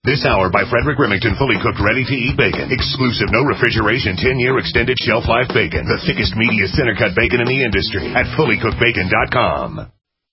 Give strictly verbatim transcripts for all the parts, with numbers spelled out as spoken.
This hour by Frederick Remington, fully cooked, ready-to-eat bacon. Exclusive, no refrigeration, ten-year extended shelf life bacon. The thickest, meatiest, center-cut bacon in the industry at fully cooked bacon dot com.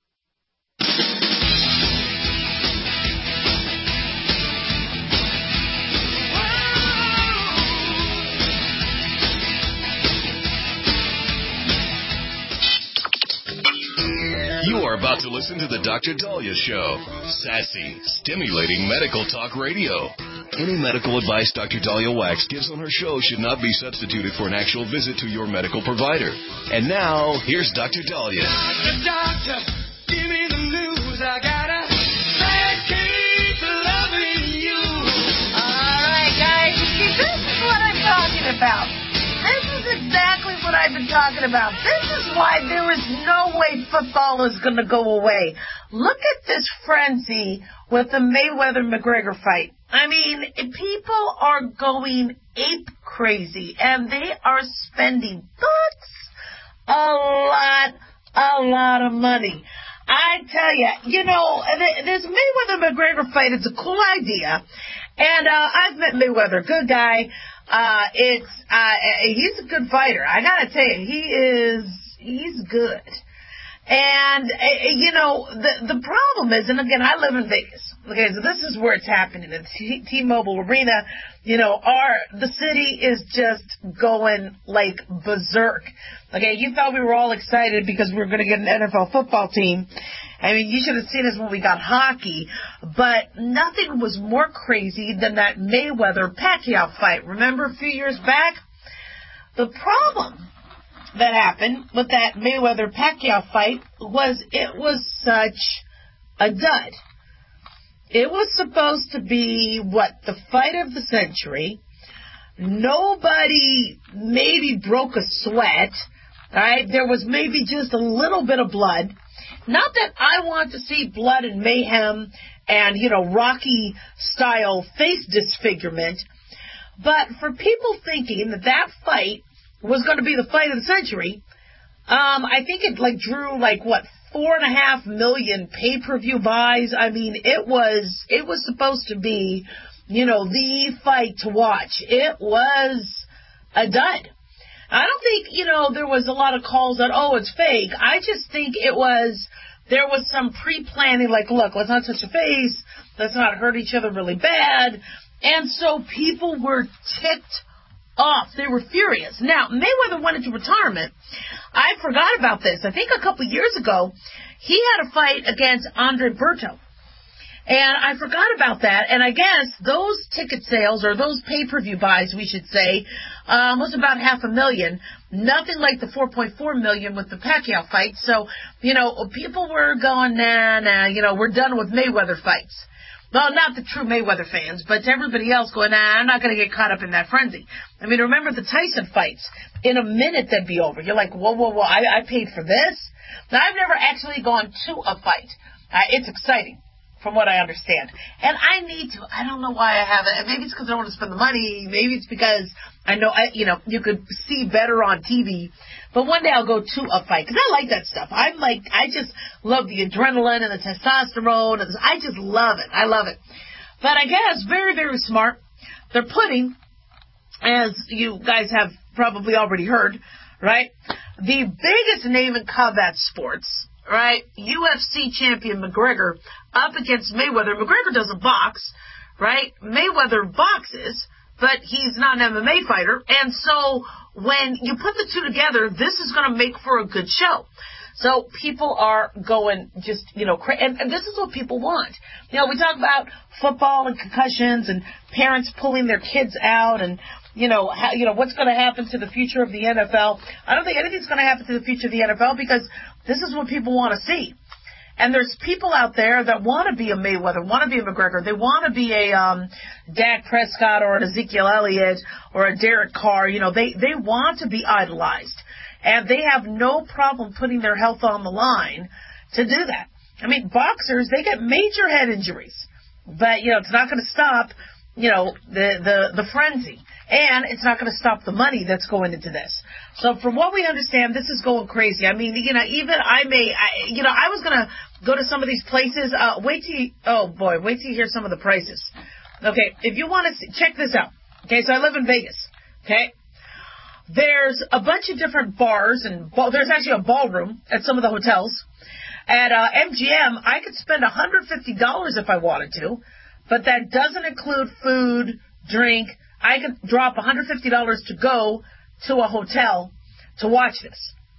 You are about to listen to the Doctor Dahlia Show. Sassy, stimulating medical talk radio. Any medical advice Doctor Dahlia Wax gives on her show should not be substituted for an actual visit to your medical provider. And now, here's Doctor Dahlia. Doctor, doctor, give me the news. I got a bad case of loving you. All right, guys, see, this is what I'm talking about. This is exactly what I've been talking about. This is why there is no way football is going to go away. Look at this frenzy with the Mayweather-McGregor fight. I mean, people are going ape crazy, and they are spending bucks, a lot, a lot of money. I tell you, you know, this Mayweather-McGregor fight, it's a cool idea, and uh, I've met Mayweather, good guy. Uh, it's, uh, he's a good fighter. I gotta tell you, he is, he's good. And, uh, you know, the, the problem is, and again, I live in Vegas. Okay, so this is where it's happening at T- T-Mobile Arena. You know, our, the city is just going like berserk. Okay, you thought we were all excited because we were going to get an N F L football team. I mean, you should have seen us when we got hockey, but nothing was more crazy than that Mayweather-Pacquiao fight. Remember a few years back? The problem that happened with that Mayweather-Pacquiao fight was it was such a dud. It was supposed to be, what, the fight of the century. Nobody maybe broke a sweat, all right? There was maybe just a little bit of blood. Not that I want to see blood and mayhem and, you know, Rocky-style face disfigurement, but for people thinking that that fight was going to be the fight of the century, um, I think it, like, drew, like, what, four and a half million pay-per-view buys. I mean, it was, it was supposed to be, you know, the fight to watch. It was a dud. I don't think, you know, there was a lot of calls that, oh, it's fake. I just think it was, there was some pre-planning, like, look, let's not touch the face, let's not hurt each other really bad. And so people were ticked off. They were furious. Now, Mayweather went into retirement. I forgot about this. I think a couple years ago, he had a fight against Andre Berto. And I forgot about that, and I guess those ticket sales, or those pay-per-view buys, we should say, um, was about half a million. Nothing like the four point four million with the Pacquiao fight. So, you know, people were going, nah, nah, you know, we're done with Mayweather fights. Well, not the true Mayweather fans, but to everybody else going, nah, I'm not going to get caught up in that frenzy. I mean, remember the Tyson fights. In a minute, they'd be over. You're like, whoa, whoa, whoa, I, I paid for this? Now, I've never actually gone to a fight. Uh, it's exciting, from what I understand. And I need to. I don't know why I haven't. Maybe it's because I don't want to spend the money. Maybe it's because I know, I, you know, you could see better on T V. But one day I'll go to a fight, because I like that stuff. I'm like, I just love the adrenaline and the testosterone. And the, I just love it. I love it. But I guess very, very smart. They're putting, as you guys have probably already heard, right, the biggest name in combat sports, right, U F C champion McGregor up against Mayweather. McGregor doesn't box, right? Mayweather boxes, but he's not an M M A fighter. And so when you put the two together, this is going to make for a good show. So people are going just, you know, cra- and, and this is what people want. You know, we talk about football and concussions and parents pulling their kids out and, you know, how, you know, what's going to happen to the future of the N F L. I don't think anything's going to happen to the future of the N F L because this is what people want to see. And there's people out there that want to be a Mayweather, want to be a McGregor. They want to be a um, Dak Prescott or an Ezekiel Elliott or a Derek Carr. You know, they, they want to be idolized. And they have no problem putting their health on the line to do that. I mean, boxers, they get major head injuries. But, you know, it's not going to stop, you know, the, the, the frenzy. And it's not going to stop the money that's going into this. So from what we understand, this is going crazy. I mean, you know, even I may, I, you know, I was going to go to some of these places. Uh, wait till you, oh boy, wait till you hear some of the prices. Okay, if you want to see, check this out. Okay, so I live in Vegas. Okay, there's a bunch of different bars and ball, there's actually a ballroom at some of the hotels. At uh, M G M, I could spend one hundred fifty dollars if I wanted to, but that doesn't include food, drink. I could drop one hundred fifty dollars to go to a hotel to watch this.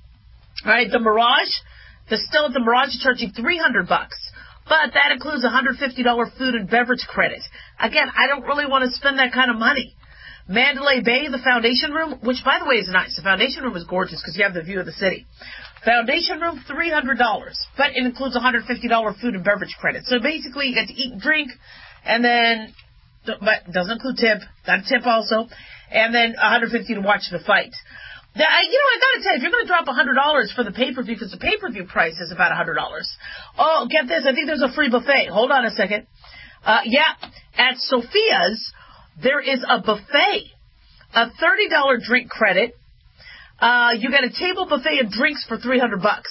All right, the Mirage, the still at the Mirage is charging three hundred bucks, but that includes a one hundred fifty dollars food and beverage credit. Again, I don't really want to spend that kind of money. Mandalay Bay, the Foundation Room, which, by the way, is nice. The Foundation Room is gorgeous because you have the view of the city. Foundation Room, three hundred dollars, but it includes one hundred fifty dollars food and beverage credit. So basically, you get to eat and drink, and then, but doesn't include tip, got a tip also, and then one hundred fifty dollars to watch the fight. Now, you know, I gotta tell you, if you're gonna drop one hundred dollars for the pay-per-view, because the pay-per-view price is about one hundred dollars. Oh, get this, I think there's a free buffet. Hold on a second. Uh, yeah, at Sophia's, there is a buffet, a thirty dollars drink credit. Uh, you get a table buffet of drinks for three hundred bucks.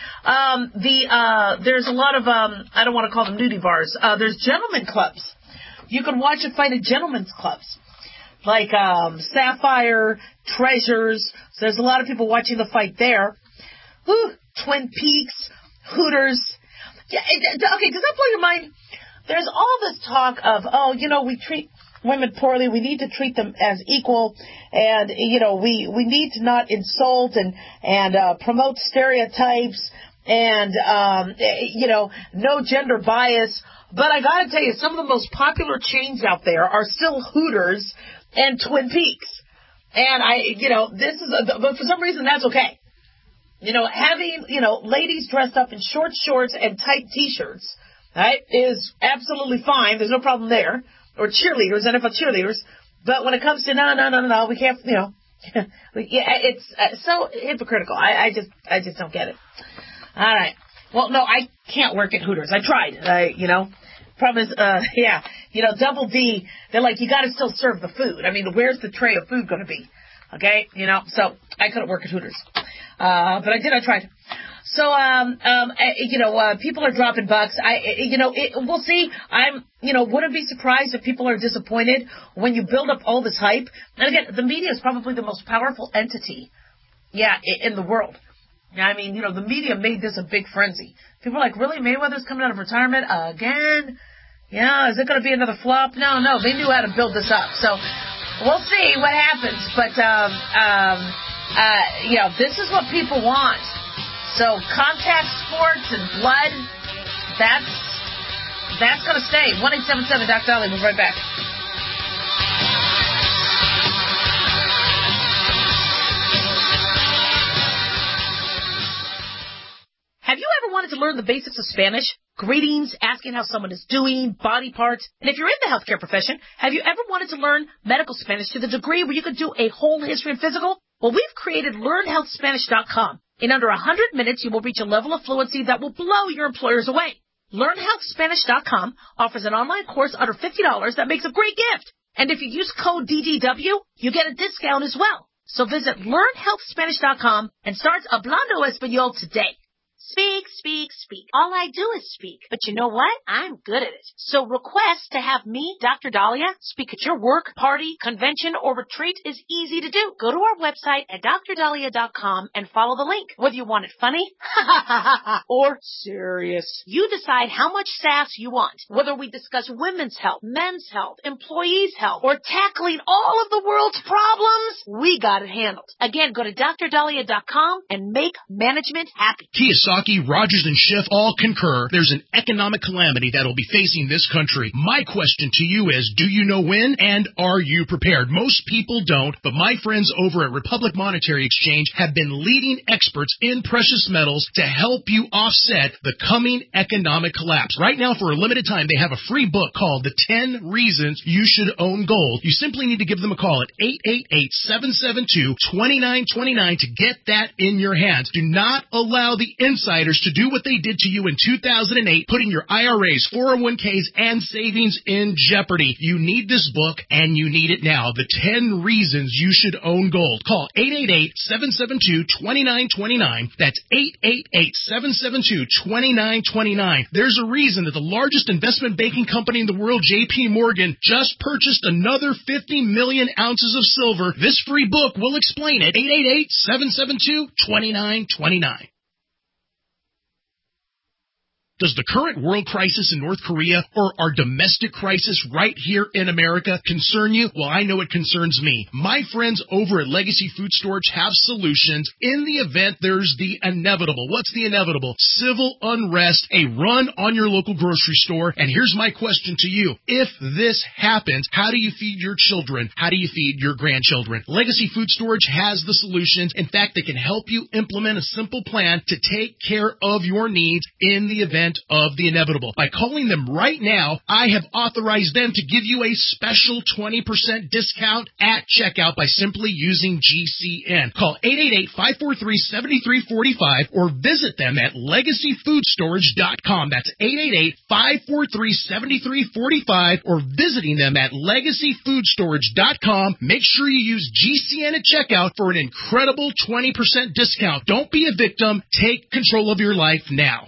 Um, the, uh, there's a lot of, um, I don't want to call them nudie bars. Uh, there's gentlemen clubs. You can watch a fight at gentlemen's clubs. Like, um, Sapphire, Treasures. So there's a lot of people watching the fight there. Whew, Twin Peaks, Hooters. Yeah, it, okay, does that blow your mind? There's all this talk of, oh, you know, we treat women poorly. We need to treat them as equal, and you know, we we need to not insult and and uh, promote stereotypes, and um, you know, no gender bias. But I gotta tell you, some of the most popular chains out there are still Hooters and Twin Peaks, and I, you know, this is, a, but for some reason that's okay. You know, having you know ladies dressed up in short shorts and tight t-shirts, right, is absolutely fine. There's no problem there. Or cheerleaders, N F L cheerleaders, but when it comes to no, no, no, no, no, we can't, you know, yeah, it's uh, so hypocritical. I, I just, I just don't get it. All right. Well, no, I can't work at Hooters. I tried. I, you know, problem is, uh, yeah, you know, Double D. They're like, you got to still serve the food. I mean, where's the tray of food going to be? Okay, you know, so I couldn't work at Hooters, uh, but I did. I tried. So, um, um, you know, uh, people are dropping bucks. I, you know, it, we'll see. I'm, you know, wouldn't be surprised if people are disappointed when you build up all this hype. And again, the media is probably the most powerful entity, yeah, in the world. I mean, you know, the media made this a big frenzy. People are like, really? Mayweather's coming out of retirement again? Yeah, is it going to be another flop? No, no, they knew how to build this up. So, we'll see what happens. But, um, um, uh, you know, this is what people want. So contact sports and blood, that's that's going to stay. one eight seven seven Doctor Dolly. We'll be right back. Have you ever wanted to learn the basics of Spanish? Greetings, asking how someone is doing, body parts. And if you're in the healthcare profession, have you ever wanted to learn medical Spanish to the degree where you could do a whole history and physical? Well, we've created learn health spanish dot com. In under one hundred minutes, you will reach a level of fluency that will blow your employers away. learn health spanish dot com offers an online course under fifty dollars that makes a great gift. And if you use code D D W, you get a discount as well. So visit learn health spanish dot com and start Hablando Español today. Speak, speak, speak. All I do is speak. But you know what? I'm good at it. So request to have me, Doctor Dahlia, speak at your work, party, convention, or retreat is easy to do. Go to our website at dr dahlia dot com and follow the link. Whether you want it funny or serious, you decide how much sass you want. Whether we discuss women's health, men's health, employees' health, or tackling all of the world's problems, we got it handled. Again, go to dr dahlia dot com and make management happy. Kiyosaki, Rogers, and Schiff all concur there's an economic calamity that will be facing this country. My question to you is, do you know when, and are you prepared? Most people don't, but my friends over at Republic Monetary Exchange have been leading experts in precious metals to help you offset the coming economic collapse. Right now, for a limited time, they have a free book called The ten Reasons You Should Own Gold. You simply need to give them a call at eight eight eight, seven seven two, two nine two nine to get that in your hands. Do not allow the insiders to do what they did to you in two thousand eight, putting your I R As, four oh one k's, and savings in jeopardy. You need this book, and you need it now. The ten Reasons You Should Own Gold. Call eight eight eight, seven seven two, two nine two nine. That's eight eight eight, seven seven two, two nine two nine. There's a reason that the largest investment banking company in the world, J P Morgan, just purchased another fifty million ounces of silver. This free book will explain it. eight eight eight, seven seven two, two nine two nine. Does the current world crisis in North Korea or our domestic crisis right here in America concern you? Well, I know it concerns me. My friends over at Legacy Food Storage have solutions in the event there's the inevitable. What's the inevitable? Civil unrest, a run on your local grocery store. And here's my question to you. If this happens, how do you feed your children? How do you feed your grandchildren? Legacy Food Storage has the solutions. In fact, they can help you implement a simple plan to take care of your needs in the event of the inevitable. By calling them right now, I have authorized them to give you a special twenty percent discount at checkout by simply using G C N. Call eight eight eight, five four three, seven three four five or visit them at legacy food storage dot com. That's eight eight eight, five four three, seven three four five or visiting them at legacy food storage dot com. Make sure you use G C N at checkout for an incredible twenty percent discount. Don't be a victim. Take control of your life now.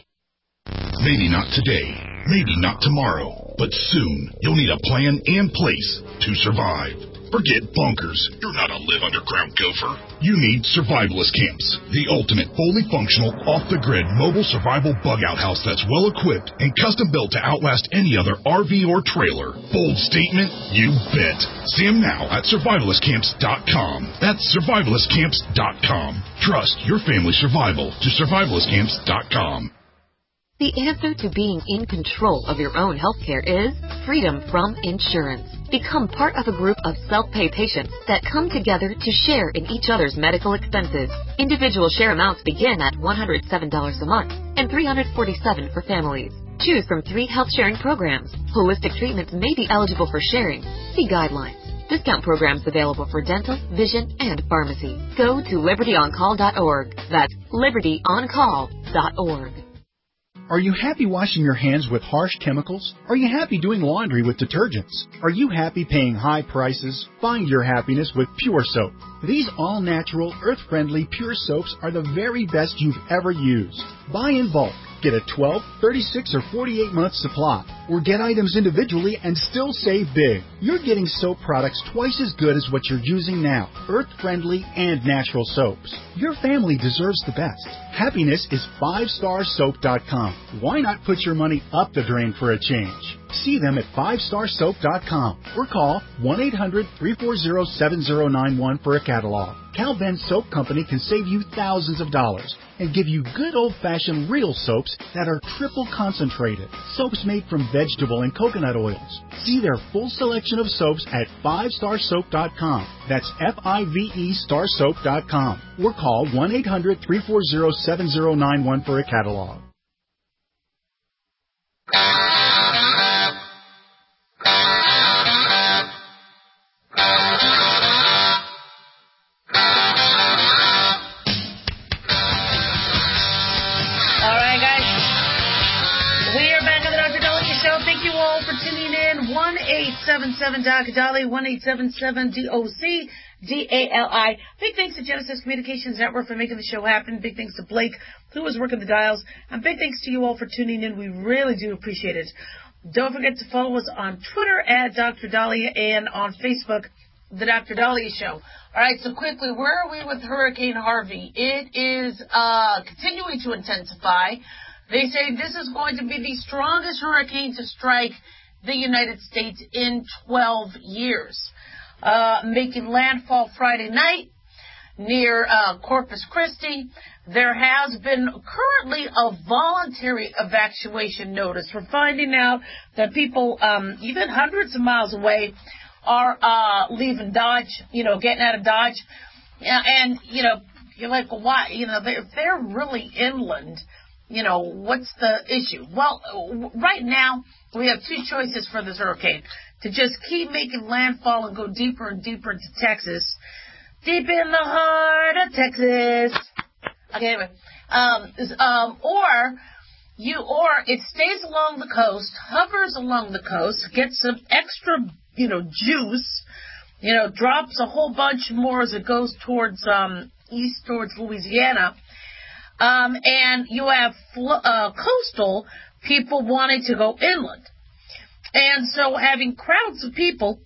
Maybe not today, maybe not tomorrow, but soon you'll need a plan in place to survive. Forget bunkers. You're not a live underground gopher. You need survivalist camps, the ultimate fully functional, off-the-grid mobile survival bug-out house that's well-equipped and custom-built to outlast any other R V or trailer. Bold statement? You bet. See them now at survivalist camps dot com. That's survivalist camps dot com. Trust your family's survival to survivalist camps dot com. The answer to being in control of your own healthcare is freedom from insurance. Become part of a group of self-pay patients that come together to share in each other's medical expenses. Individual share amounts begin at one hundred seven dollars a month and three hundred forty-seven dollars for families. Choose from three health sharing programs. Holistic treatments may be eligible for sharing. See guidelines. Discount programs available for dental, vision, and pharmacy. Go to liberty on call dot org. That's liberty on call dot org. Are you happy washing your hands with harsh chemicals? Are you happy doing laundry with detergents? Are you happy paying high prices? Find your happiness with Pure Soap. These all-natural, earth-friendly Pure Soaps are the very best you've ever used. Buy in bulk. Get a twelve, thirty-six, or forty-eight month supply, or get items individually and still save big. You're getting soap products twice as good as what you're using now, earth-friendly and natural soaps. Your family deserves the best. Happiness is five star soap dot com. Why not put your money up the drain for a change? See them at five star soap dot com or call one eight hundred, three four zero, seven zero nine one for a catalog. Cal Ben Soap Company can save you thousands of dollars and give you good old-fashioned real soaps that are triple concentrated. Soaps made from vegetable and coconut oils. See their full selection of soaps at five star soap dot com. That's F I V E star soap dot com. Or call one eight hundred, three four zero, seven zero nine one for a catalog. one eight seven seven D O C Dali, one eight seven seven D O C D A L I. Big thanks to Genesis Communications Network for making the show happen. Big thanks to Blake, who was working the dials. And big thanks to you all for tuning in. We really do appreciate it. Don't forget to follow us on Twitter at Doctor Dahlia and on Facebook, The Doctor Dahlia Show. All right, so quickly, where are we with Hurricane Harvey? It is uh, continuing to intensify. They say this is going to be the strongest hurricane to strike the United States in twelve years, uh, making landfall Friday night near uh, Corpus Christi. There has been currently a voluntary evacuation notice. We're finding out that people, um, even hundreds of miles away, are uh, leaving Dodge, you know, getting out of Dodge. Yeah, and, you know, you're like, well, why? You know, they're, they're really inland. You know, what's the issue? Well, right now, we have two choices for this hurricane. To just keep making landfall and go deeper and deeper into Texas. Deep in the heart of Texas. Okay, anyway. Um, um, or you, or it stays along the coast, hovers along the coast, gets some extra, you know, juice, you know, drops a whole bunch more as it goes towards um, east towards Louisiana, um, and you have uh, coastal people wanting to go inland, and so having crowds of people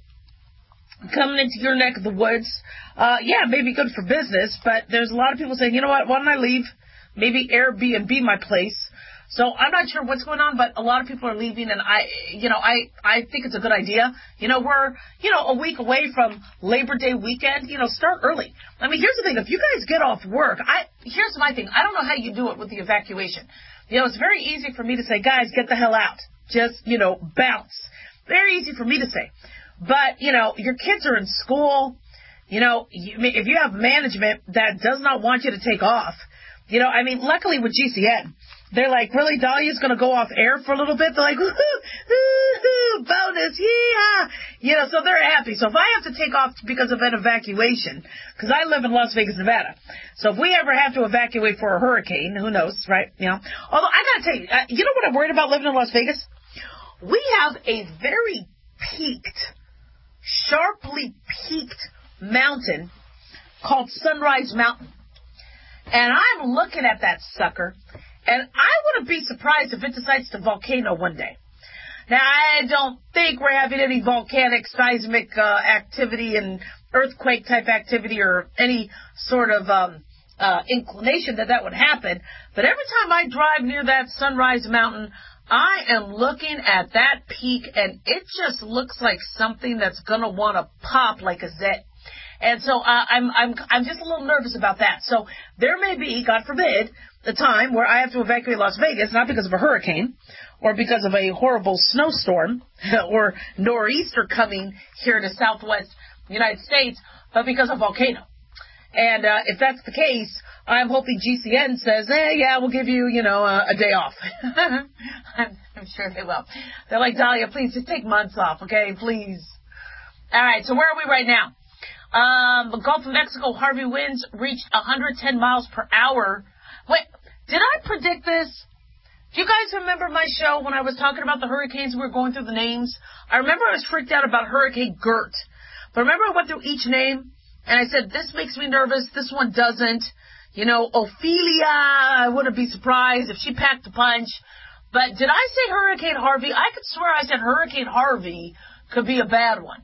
coming into your neck of the woods, uh, yeah, maybe good for business, but there's a lot of people saying, you know what, why don't I leave? Maybe Airbnb my place. So I'm not sure what's going on, but a lot of people are leaving, and I, you know, I, I think it's a good idea. You know, we're, you know, a week away from Labor Day weekend. You know, start early. I mean, here's the thing. If you guys get off work, I, here's my thing. I don't know how you do it with the evacuation. You know, it's very easy for me to say, guys, get the hell out. Just, you know, bounce. Very easy for me to say. But, you know, your kids are in school. You know, you, if you have management that does not want you to take off, you know, I mean, luckily with G C N, they're like, really, Dahlia's going to go off air for a little bit? They're like, woohoo, woohoo, bonus, yeah. You know, so they're happy. So if I have to take off because of an evacuation, because I live in Las Vegas, Nevada, so if we ever have to evacuate for a hurricane, who knows, right? You know, although I got to tell you, uh, you know what I'm worried about living in Las Vegas? We have a very peaked, sharply peaked mountain called Sunrise Mountain. And I'm looking at that sucker, and I wouldn't be surprised if it decides to volcano one day. Now, I don't think we're having any volcanic seismic uh, activity and earthquake-type activity or any sort of um, uh, inclination that that would happen. But every time I drive near that Sunrise Mountain, I am looking at that peak, and it just looks like something that's going to want to pop like a zit. And so uh, I'm I'm I'm just a little nervous about that. So there may be, God forbid, the time where I have to evacuate Las Vegas, not because of a hurricane or because of a horrible snowstorm or nor'easter coming here to southwest United States, but because of a volcano. And uh, if that's the case, I'm hoping G C N says, eh, yeah, we'll give you, you know, uh, a day off. I'm, I'm sure they will. They're like, Dahlia, please just take months off, okay, please. All right, so where are we right now? Um, the Gulf of Mexico, Harvey winds reached one hundred ten miles per hour. Wait, did I predict this? Do you guys remember my show when I was talking about the hurricanes? We were going through the names. I remember I was freaked out about Hurricane Gert. But remember I went through each name, and I said, this makes me nervous, this one doesn't. You know, Ophelia, I wouldn't be surprised if she packed a punch. But did I say Hurricane Harvey? I could swear I said Hurricane Harvey could be a bad one.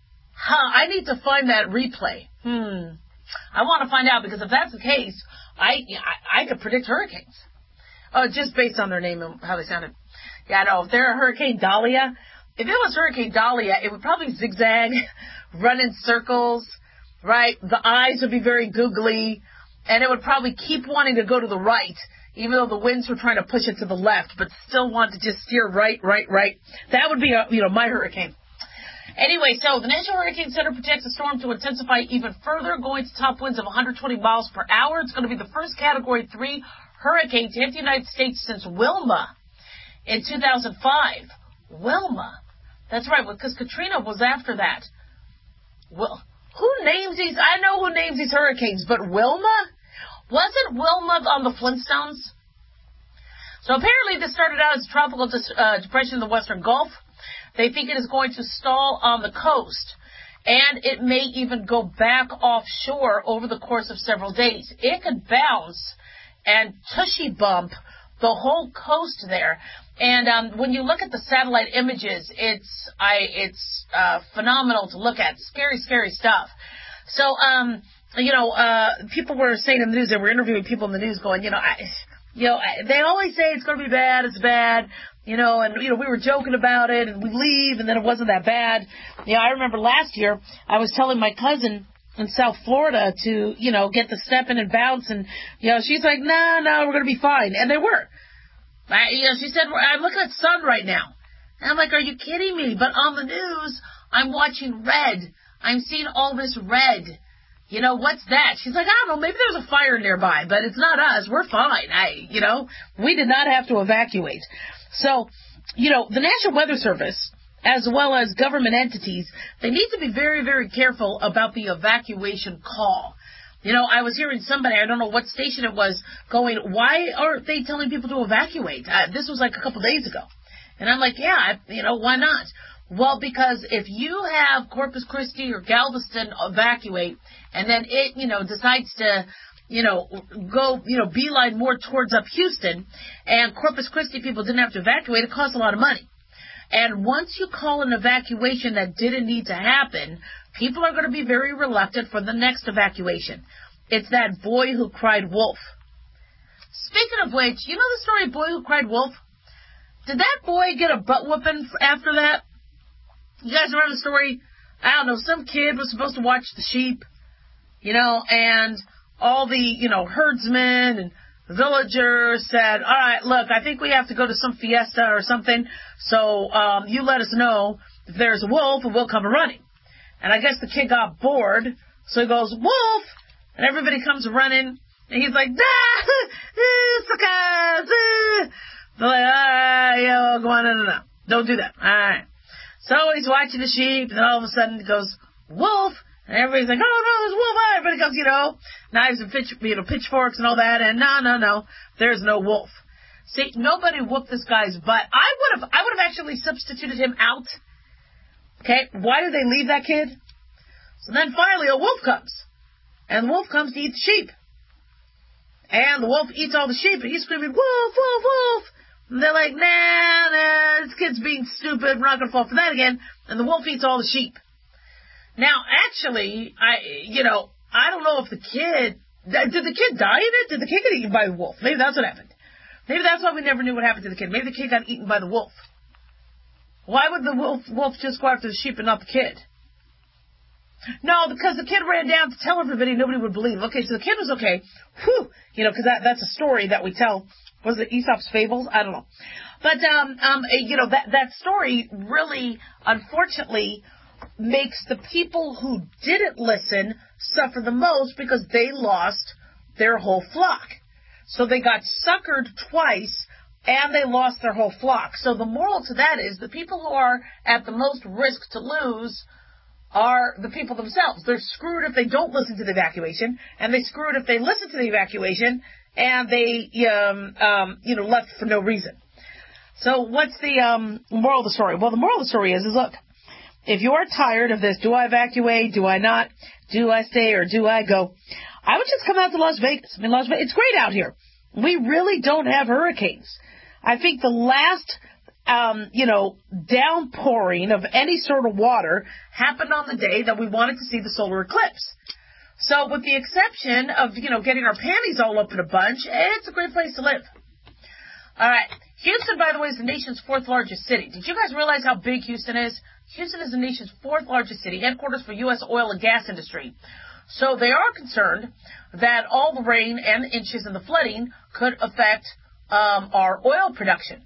Huh, I need to find that replay. Hmm. I want to find out, because if that's the case, I I, I could predict hurricanes. Oh, just based on their name and how they sounded. Yeah, no, if they're a Hurricane Dahlia, if it was Hurricane Dahlia, it would probably zigzag, run in circles, right? The eyes would be very googly, and it would probably keep wanting to go to the right, even though the winds were trying to push it to the left, but still want to just steer right, right, right. That would be, a, you know, my hurricane. Anyway, so the National Hurricane Center projects the storm to intensify even further, going to top winds of one hundred twenty miles per hour. It's going to be the first Category three hurricane to hit the United States since Wilma in two thousand five. Wilma. That's right, because Katrina was after that. Well, who names these? I know who names these hurricanes, but Wilma? Wasn't Wilma on the Flintstones? So apparently this started out as a tropical dis- uh, depression in the Western Gulf. They think it is going to stall on the coast, and it may even go back offshore over the course of several days. It could bounce and tushy bump the whole coast there. And um, when you look at the satellite images, it's I it's uh, phenomenal to look at. Scary, scary stuff. So, um, you know, uh, people were saying in the news, they were interviewing people in the news going, you know, I, you know, I, they always say it's going to be bad, it's bad. You know, and, you know, we were joking about it, and we leave, and then it wasn't that bad. You know, I remember last year, I was telling my cousin in South Florida to, you know, get the step in and bounce, and, you know, she's like, no, no, we're going to be fine. And they were. I, you know, she said, I'm looking at sun right now. And I'm like, are you kidding me? But on the news, I'm watching red. I'm seeing all this red. You know, what's that? She's like, I don't know, maybe there's a fire nearby, but it's not us. We're fine. I, you know, we did not have to evacuate. So, you know, the National Weather Service, as well as government entities, they need to be very, very careful about the evacuation call. You know, I was hearing somebody, I don't know what station it was, going, why aren't they telling people to evacuate? Uh, this was like a couple days ago. And I'm like, yeah, I, you know, why not? Well, because if you have Corpus Christi or Galveston evacuate, and then it, you know, decides to, you know, go, you know, beeline more towards up Houston, and Corpus Christi people didn't have to evacuate, it costs a lot of money. And once you call an evacuation that didn't need to happen, people are going to be very reluctant for the next evacuation. It's that boy who cried wolf. Speaking of which, you know the story, Boy Who Cried Wolf? Did that boy get a butt whooping after that? You guys remember the story? I don't know, some kid was supposed to watch the sheep, you know, and all the, you know, herdsmen and villagers said, all right, look, I think we have to go to some fiesta or something, so um, you let us know if there's a wolf and we'll come running. And I guess the kid got bored, so he goes, wolf! And everybody comes running, and he's like, ah, suckers, ah. They're like, all right, yo, go on, no, no, no, don't do that, all right. So he's watching the sheep, and then all of a sudden it goes, wolf! And everybody's like, oh, no, there's wolf! Everybody goes, you know, knives and pitch, you know, pitchforks and all that, and no, no, no, there's no wolf. See, nobody whooped this guy's butt. I would have, I would have actually substituted him out. Okay, why did they leave that kid? So then finally a wolf comes, and the wolf comes to eat the sheep. And the wolf eats all the sheep, and he's screaming, wolf, wolf, wolf! And they're like, nah, nah, this kid's being stupid, we're not going to fall for that again. And the wolf eats all the sheep. Now, actually, I, you know, I don't know if the kid, did the kid die in it? Did the kid get eaten by the wolf? Maybe that's what happened. Maybe that's why we never knew what happened to the kid. Maybe the kid got eaten by the wolf. Why would the wolf, wolf just go after the sheep and not the kid? No, because the kid ran down to tell everybody, nobody would believe. Okay, so the kid was okay. Whew, you know, because that, that's a story that we tell. Was it Aesop's Fables? I don't know. But, um, um, you know, that, that story really, unfortunately, makes the people who didn't listen suffer the most because they lost their whole flock. So they got suckered twice, and they lost their whole flock. So the moral to that is the people who are at the most risk to lose are the people themselves. They're screwed if they don't listen to the evacuation, and they're screwed if they listen to the evacuation, and they, um, um, you know, left for no reason. So what's the um, moral of the story? Well, the moral of the story is, is look, if you're tired of this, do I evacuate, do I not, do I stay, or do I go, I would just come out to Las Vegas. I mean, Las Vegas, it's great out here. We really don't have hurricanes. I think the last, um, you know, downpouring of any sort of water happened on the day that we wanted to see the solar eclipse. So with the exception of, you know, getting our panties all up in a bunch, it's a great place to live. All right. Houston, by the way, is the nation's fourth largest city. Did you guys realize how big Houston is? Houston is the nation's fourth largest city, headquarters for U S oil and gas industry. So they are concerned that all the rain and the inches and the flooding could affect um, our oil production.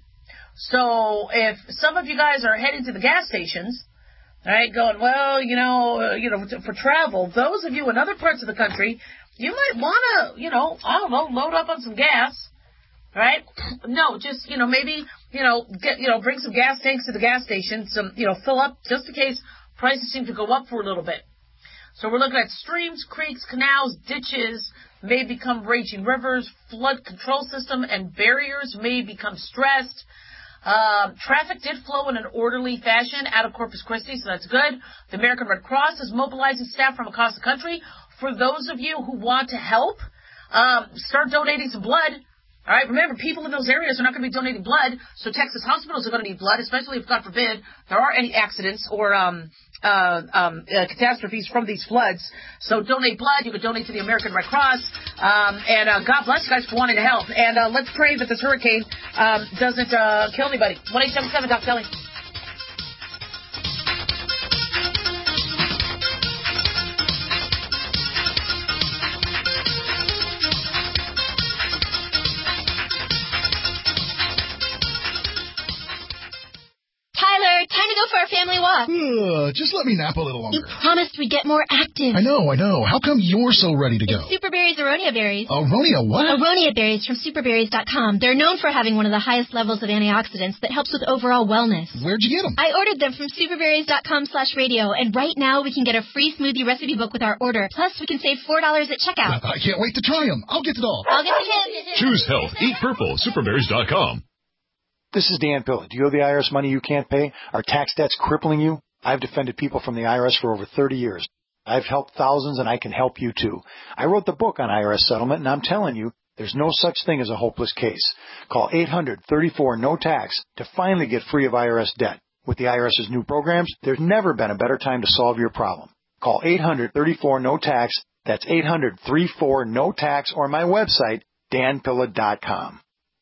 So if some of you guys are heading to the gas stations, right, going, well, you know, uh, you know, for travel, those of you in other parts of the country, you might want to, you know, I don't know, load up on some gas, right? No, just, you know, maybe, you know, get, you know, bring some gas tanks to the gas station, some, you know, fill up just in case prices seem to go up for a little bit. So we're looking at streams, creeks, canals, ditches may become raging rivers, flood control system and barriers may become stressed. Uh, traffic did flow in an orderly fashion out of Corpus Christi, so that's good. The American Red Cross is mobilizing staff from across the country. For those of you who want to help, um, start donating some blood. All right, remember, people in those areas are not going to be donating blood, so Texas hospitals are going to need blood, especially if, God forbid, there are any accidents or um, uh, um, uh, catastrophes from these floods. So donate blood. You can donate to the American Red Cross. Um, and uh, God bless you guys for wanting to help. And uh, let's pray that this hurricane um, doesn't uh, kill anybody. one eight seven seven Doc Kelly. Time to go for a family walk. Uh, just let me nap a little longer. You promised we'd get more active. I know, I know. How come you're so ready to go? It's Superberry's Aronia berries. Aronia what? Aronia berries from superberries dot com. They're known for having one of the highest levels of antioxidants that helps with overall wellness. Where'd you get them? I ordered them from superberries dot com slash radio, and right now we can get a free smoothie recipe book with our order. Plus, we can save four dollars at checkout. I can't wait to try them. I'll get it all. I'll get the kids. Choose health. Eat purple. superberries dot com. This is Dan Pilla. Do you owe the I R S money you can't pay? Are tax debts crippling you? I've defended people from the I R S for over thirty years. I've helped thousands, and I can help you too. I wrote the book on I R S settlement, and I'm telling you, there's no such thing as a hopeless case. Call eight hundred thirty-four no tax to finally get free of I R S debt. With the IRS's new programs, there's never been a better time to solve your problem. Call eight hundred thirty-four no tax. That's eight hundred thirty-four no tax, or my website, dan pilla dot com.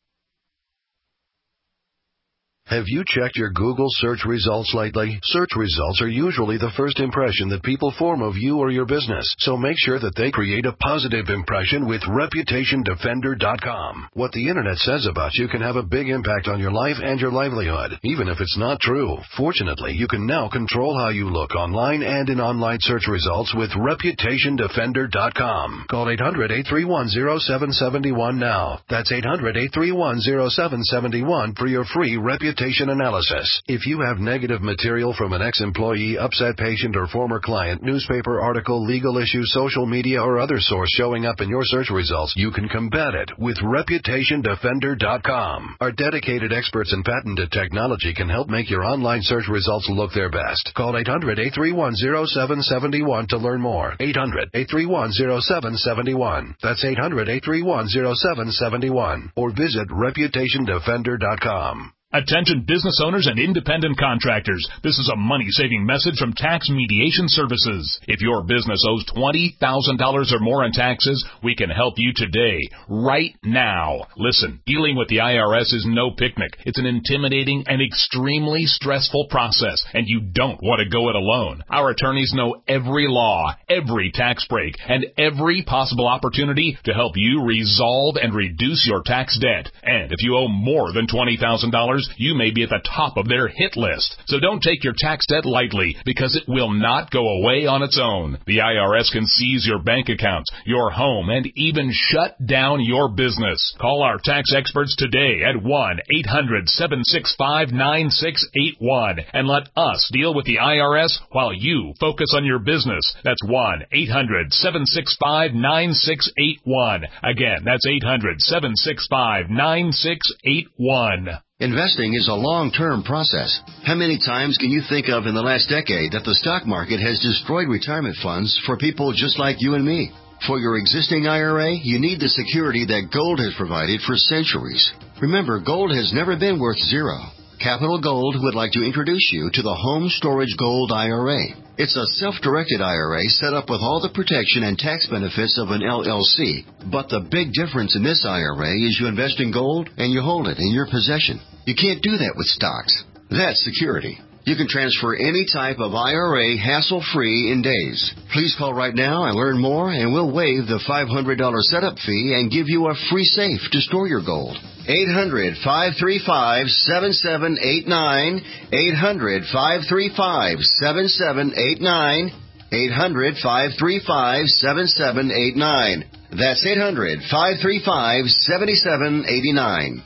Have you checked your Google search results lately? Search results are usually the first impression that people form of you or your business, so make sure that they create a positive impression with reputation defender dot com. What the Internet says about you can have a big impact on your life and your livelihood, even if it's not true. Fortunately, you can now control how you look online and in online search results with reputation defender dot com. Call eight hundred eight three one zero seven seven one now. That's eight hundred eight three one zero seven seven one for your free reputation analysis. If you have negative material from an ex-employee, upset patient, or former client, newspaper article, legal issue, social media, or other source showing up in your search results, you can combat it with reputation defender dot com. Our dedicated experts in patented technology can help make your online search results look their best. Call eight hundred eight three one zero seven seven one to learn more. eight hundred eight three one zero seven seven one. That's eight hundred eight three one zero seven seven one. Or visit reputation defender dot com. Attention business owners and independent contractors. This is a money-saving message from Tax Mediation Services. If your business owes twenty thousand dollars or more in taxes, we can help you today, right now. Listen, dealing with the I R S is no picnic. It's an intimidating and extremely stressful process, and you don't want to go it alone. Our attorneys know every law, every tax break, and every possible opportunity to help you resolve and reduce your tax debt. And if you owe more than twenty thousand dollars, you may be at the top of their hit list. So don't take your tax debt lightly, because it will not go away on its own. The I R S can seize your bank accounts, your home, and even shut down your business. Call our tax experts today at one eight hundred seven six five nine six eight one and let us deal with the I R S while you focus on your business. That's one eight hundred seven six five nine six eight one. Again, that's eight hundred seven six five nine six eight one. Investing is a long-term process. How many times can you think of in the last decade that the stock market has destroyed retirement funds for people just like you and me? For your existing I R A, you need the security that gold has provided for centuries. Remember, gold has never been worth zero. Capital Gold would like to introduce you to the Home Storage Gold I R A. It's a self-directed I R A set up with all the protection and tax benefits of an L L C. But the big difference in this I R A is you invest in gold and you hold it in your possession. You can't do that with stocks. That's security. You can transfer any type of I R A hassle-free in days. Please call right now and learn more, and we'll waive the five hundred dollars setup fee and give you a free safe to store your gold. eight hundred five three five seven seven eight nine. eight hundred five three five seven seven eight nine. eight hundred five three five seven seven eight nine. That's eight hundred five three five seven seven eight nine.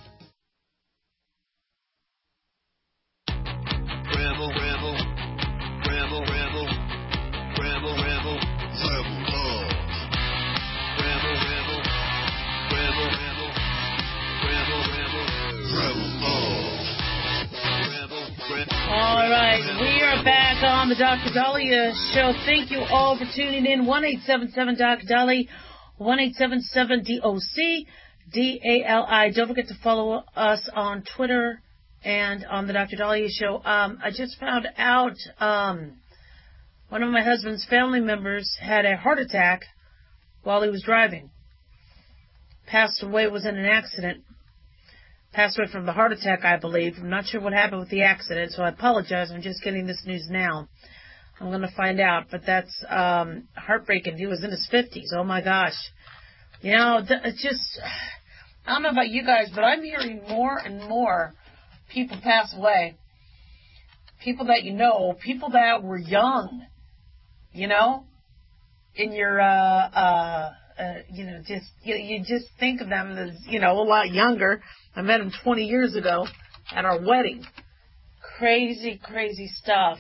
All right, we are back on the Doctor Dahlia Show. Thank you all for tuning in. one eight seven seven D O C Dali, one eight seven seven D O C D A L I. Don't forget to follow us on Twitter and on the Doctor Dahlia Show. Um, I just found out um, one of my husband's family members had a heart attack while he was driving. Passed away, was in an accident. Passed away from the heart attack, I believe. I'm not sure what happened with the accident, so I apologize. I'm just getting this news now. I'm going to find out, but that's um, heartbreaking. He was in his fifties. Oh, my gosh. You know, it's just, I don't know about you guys, but I'm hearing more and more people pass away. people that you know, people that were young, you know, in your, uh, uh, uh you know, just, you, you just think of them as, you know, a lot younger. I met them twenty years ago at our wedding. Crazy, crazy stuff.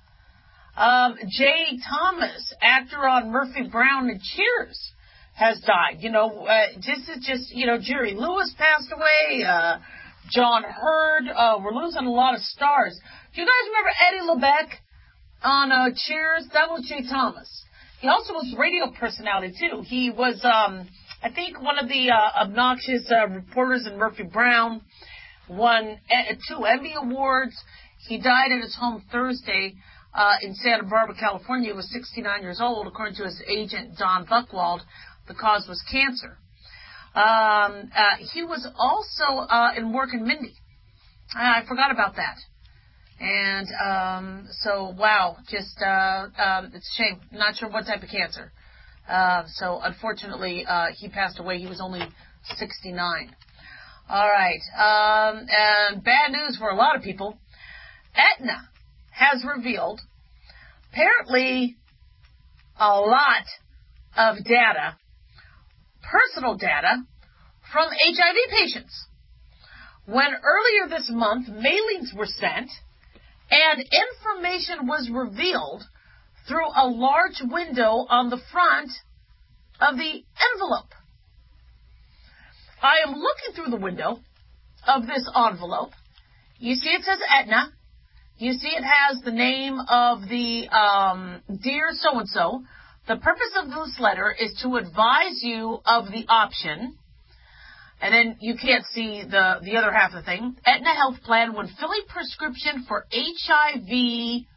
Um, Jay Thomas, actor on Murphy Brown and Cheers, has died. You know, uh, this is just, you know, Jerry Lewis passed away, uh, John Hurd, uh, we're losing a lot of stars. Do you guys remember Eddie LeBeck on, uh, Cheers? That was Jay Thomas. He also was a radio personality, too. He was, um, I think one of the, uh, obnoxious, uh, reporters in Murphy Brown, won uh, two Emmy Awards. He died at his home Thursday, uh, in Santa Barbara, California. He was sixty-nine years old, according to his agent, Don Buchwald. The cause was cancer. Um, uh, he was also uh, in Mork and Mindy. I forgot about that. And um, so, wow, just uh, um, it's a shame. Not sure what type of cancer. Uh, so, unfortunately, uh, he passed away. He was only sixty-nine. All right. Um, and bad news for a lot of people. Aetna has revealed apparently a lot of data, personal data, from H I V patients. When earlier this month, mailings were sent and information was revealed through a large window on the front of the envelope. I am looking through the window of this envelope. You see it says Aetna. You see it has the name of the um, Dear So-and-so. The purpose of this letter is to advise you of the option. And then you can't see the, the other half of the thing. Aetna Health Plan when filling prescription for H I V,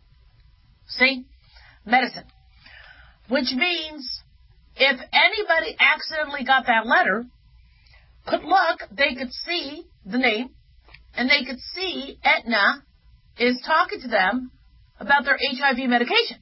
see, medicine. Which means if anybody accidentally got that letter, could look, they could see the name, and they could see Aetna is talking to them about their H I V medication.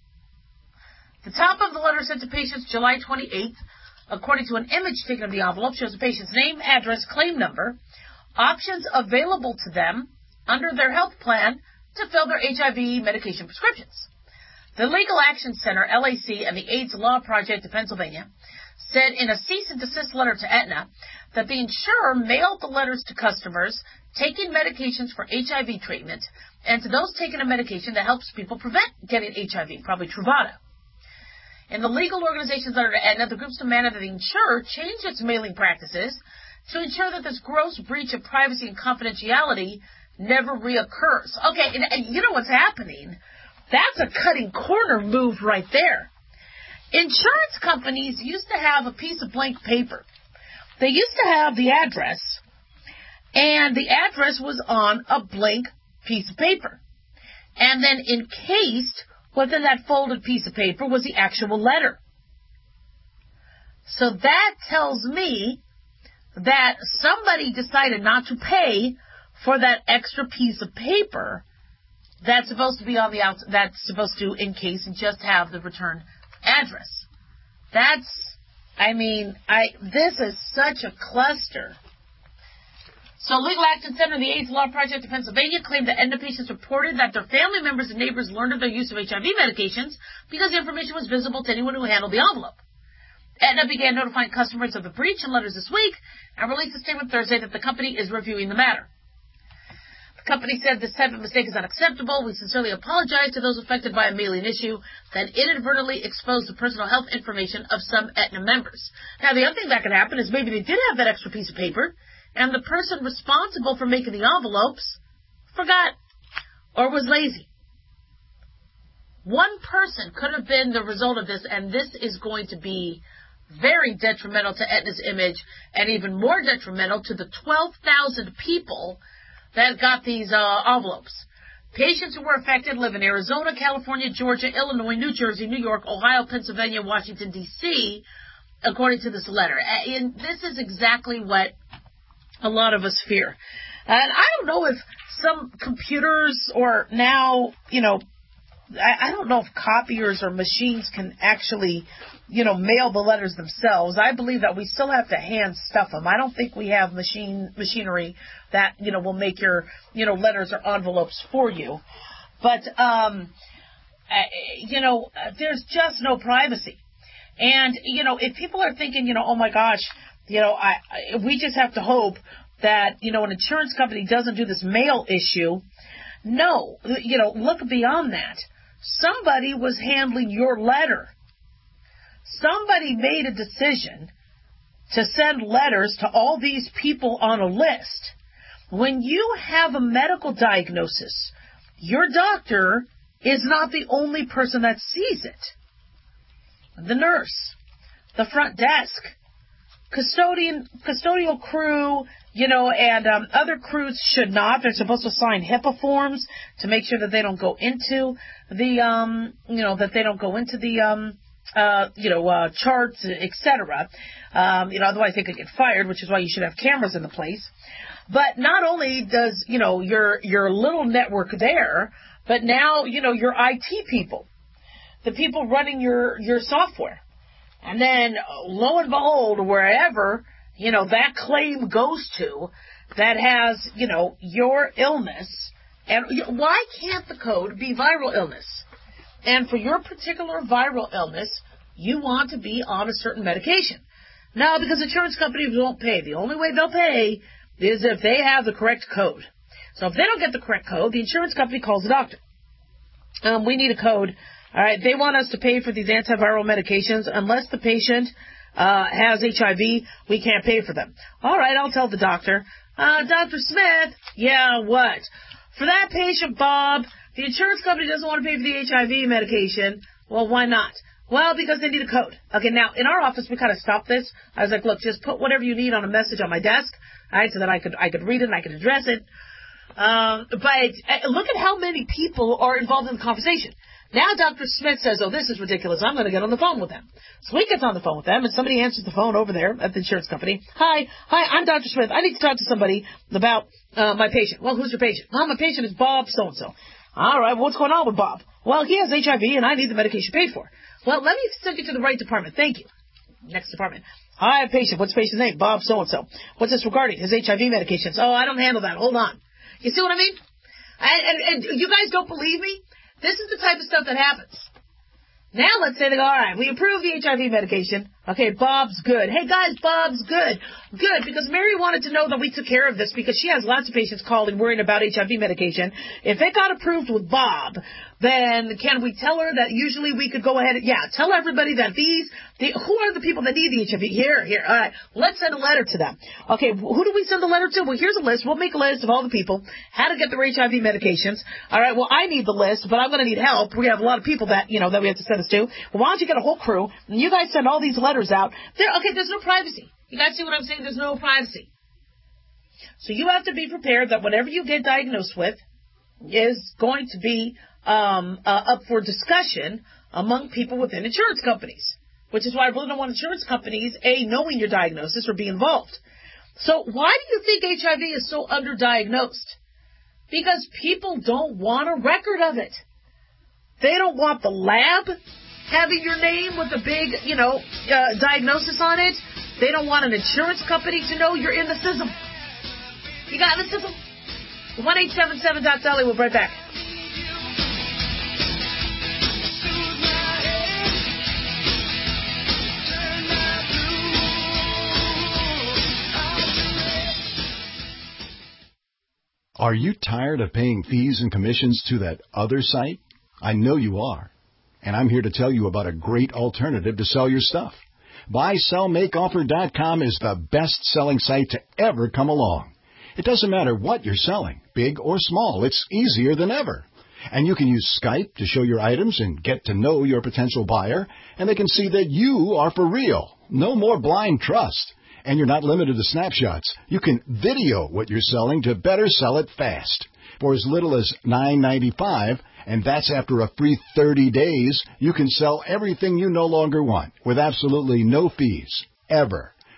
The top of the letter sent to patients July twenty-eighth, according to an image taken of the envelope, shows the patient's name, address, claim number, options available to them under their health plan to fill their H I V medication prescriptions. The Legal Action Center, L A C, and the AIDS Law Project of Pennsylvania said in a cease and desist letter to Aetna that the insurer mailed the letters to customers taking medications for H I V treatment and to those taking a medication that helps people prevent getting H I V, probably Truvada. In the legal organization's letter to Aetna, the groups demanded that the insurer change its mailing practices to ensure that this gross breach of privacy and confidentiality never reoccurs. Okay, and, and you know what's happening? That's a cutting corner move right there. Insurance companies used to have a piece of blank paper. They used to have the address, and the address was on a blank piece of paper. And then encased within that folded piece of paper was the actual letter. So that tells me that somebody decided not to pay for that extra piece of paper that's supposed to be on the out, that's supposed to encase and just have the return address. That's, I mean, I this is such a cluster. So Legal Action Center and the AIDS Law Project of Pennsylvania claimed that Aetna patients reported that their family members and neighbors learned of their use of H I V medications because the information was visible to anyone who handled the envelope. Aetna began notifying customers of the breach in letters this week and released a statement Thursday that the company is reviewing the matter. The company said this type of mistake is unacceptable. We sincerely apologize to those affected by a mailing issue that inadvertently exposed the personal health information of some Aetna members. Now, the other thing that could happen is maybe they did have that extra piece of paper, and the person responsible for making the envelopes forgot or was lazy. One person could have been the result of this, and this is going to be very detrimental to Aetna's image and even more detrimental to the twelve thousand people that got these uh, envelopes. Patients who were affected live in Arizona, California, Georgia, Illinois, New Jersey, New York, Ohio, Pennsylvania, Washington, D C, according to this letter. And this is exactly what a lot of us fear. And I don't know if some computers or now, you know, I, I don't know if copiers or machines can actually, you know, mail the letters themselves. I believe that we still have to hand stuff them. I don't think we have machine machinery that, you know, will make your, you know, letters or envelopes for you. But, um, you know, there's just no privacy. And, you know, if people are thinking, you know, oh my gosh, you know, I, I we just have to hope that, you know, an insurance company doesn't do this mail issue. No, you know, look beyond that. Somebody was handling your letter. Somebody made a decision to send letters to all these people on a list. When you have a medical diagnosis, your doctor is not the only person that sees it. The nurse, the front desk, custodian, custodial crew, you know, and um, other crews should not. They're supposed to sign HIPAA forms to make sure that they don't go into the, um, you know, that they don't go into the, um, uh, you know, uh, charts, et cetera. Um, you know, otherwise they could get fired, which is why you should have cameras in the place. But not only does, you know, your your little network there, but now, you know, your I T people, the people running your, your software. And then, lo and behold, wherever, you know, that claim goes to that has, you know, your illness. And why can't the code be viral illness? And for your particular viral illness, you want to be on a certain medication. Now, because insurance companies won't pay. The only way they'll pay is if they have the correct code. So if they don't get the correct code, the insurance company calls the doctor. Um, we need a code. All right, they want us to pay for these antiviral medications. Unless the patient uh, has H I V, we can't pay for them. All right, I'll tell the doctor. Uh, Doctor Smith, yeah, what? For that patient, Bob, the insurance company doesn't want to pay for the H I V medication. Well, why not? Well, because they need a code. Okay, now, in our office, we kind of stopped this. I was like, look, just put whatever you need on a message on my desk, all right, so that I could I could read it and I could address it. Um, but uh, look at how many people are involved in the conversation. Now Doctor Smith says, oh, this is ridiculous. I'm going to get on the phone with them. So he gets on the phone with them, and somebody answers the phone over there at the insurance company. Hi, hi, I'm Doctor Smith. I need to talk to somebody about uh, my patient. Well, who's your patient? Well, my patient is Bob so-and-so. All right, well, what's going on with Bob? Well, he has H I V, and I need the medication paid for. Well, let me send you to the right department. Thank you. Next department. Hi, patient. What's the patient's name? Bob so-and-so. What's this regarding? His H I V medications. Oh, I don't handle that. Hold on. You see what I mean? And, and, and you guys don't believe me? This is the type of stuff that happens. Now let's say they go, all right, we approve the H I V medication. Okay, Bob's good. Hey, guys, Bob's good. Good, because Mary wanted to know that we took care of this because she has lots of patients calling worrying about H I V medication. If it got approved with Bob, then can we tell her that usually we could go ahead and, yeah, tell everybody that these, the, who are the people that need the H I V? Here, here, all right, let's send a letter to them. Okay, who do we send the letter to? Well, here's a list. We'll make a list of all the people, how to get their H I V medications. All right, well, I need the list, but I'm going to need help. We have a lot of people that, you know, that we have to send this to. Well, why don't you get a whole crew, and you guys send all these letters out. There, okay, there's no privacy. You guys see what I'm saying? There's no privacy. So you have to be prepared that whatever you get diagnosed with is going to be um, uh, up for discussion among people within insurance companies, which is why I really don't want insurance companies, A, knowing your diagnosis or be involved. So why do you think H I V is so underdiagnosed? Because people don't want a record of it. They don't want the lab having your name with a big, you know, uh, diagnosis on it. They don't want an insurance company to know you're in the system. You got in the system? one eight seven seven dot Dolly. We'll be right back. Are you tired of paying fees and commissions to that other site? I know you are. And I'm here to tell you about a great alternative to sell your stuff. buy sell make offer dot com is the best-selling site to ever come along. It doesn't matter what you're selling, big or small. It's easier than ever. And you can use Skype to show your items and get to know your potential buyer, and they can see that you are for real. No more blind trust. And you're not limited to snapshots. You can video what you're selling to better sell it fast. For as little as nine ninety-five, and that's after a free thirty days, you can sell everything you no longer want with absolutely no fees, ever.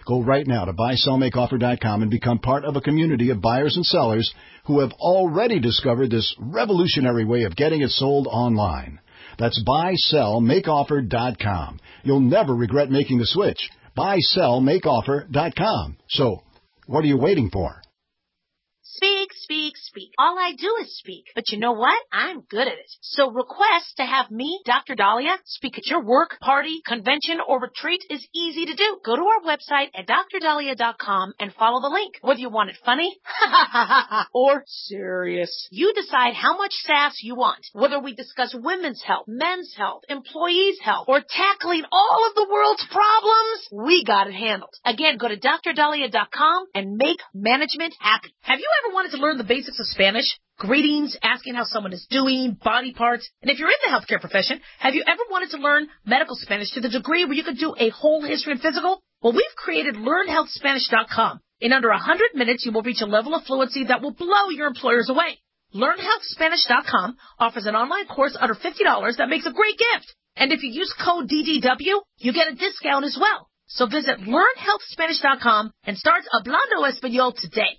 Go right now to buy sell make offer dot com and become part of a community of buyers and sellers who have already discovered this revolutionary way of getting it sold online. That's buy sell make offer dot com. You'll never regret making the switch. buy sell make offer dot com. So, what are you waiting for? Speak, speak, speak. All I do is speak. But you know what? I'm good at it. So request to have me, Doctor Dahlia, speak at your work, party, convention, or retreat is easy to do. Go to our website at dr dahlia dot com and follow the link. Whether you want it funny or serious, you decide how much sass you want. Whether we discuss women's health, men's health, employees' health, or tackling all of the world's problems, we got it handled. Again, go to dr dahlia dot com and make management happy. Have you ever wanted to learn the basics of Spanish? Greetings, asking how someone is doing, body parts. And if you're in the healthcare profession, have you ever wanted to learn medical Spanish to the degree where you could do a whole history and physical? Well, we've created learn health spanish dot com. In under one hundred minutes, you will reach a level of fluency that will blow your employers away. learn health spanish dot com offers an online course under fifty dollars that makes a great gift. And if you use code D D W, you get a discount as well. So visit learn health spanish dot com and start Hablando Español today.